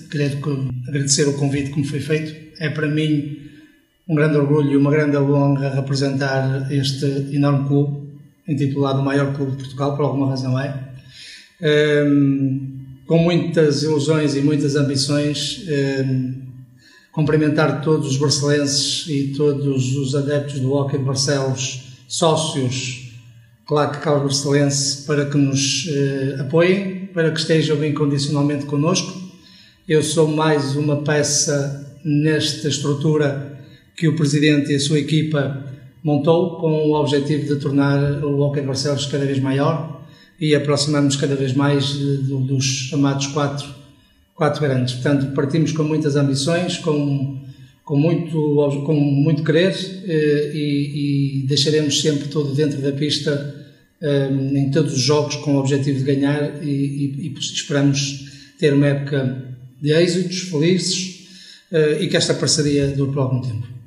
querer agradecer o convite que me foi feito. É para mim um grande orgulho e uma grande honra representar este enorme clube, intitulado o maior clube de Portugal, por alguma razão é. Com muitas ilusões e muitas ambições, cumprimentar todos os barcelenses e todos os adeptos do Hóquei de Barcelos, sócios, Claque Calvo Barcelense, para que nos apoiem, para que estejam incondicionalmente connosco. Eu sou mais uma peça nesta estrutura que o Presidente e a sua equipa montou, com o objetivo de tornar o Hóquei de Barcelos cada vez maior e aproximar-nos cada vez mais dos chamados quatro grandes. Portanto, partimos com muitas ambições, com muito querer e deixaremos sempre tudo dentro da pista, em todos os jogos, com o objetivo de ganhar e esperamos ter uma época de êxitos felizes e que esta parceria dure por algum tempo.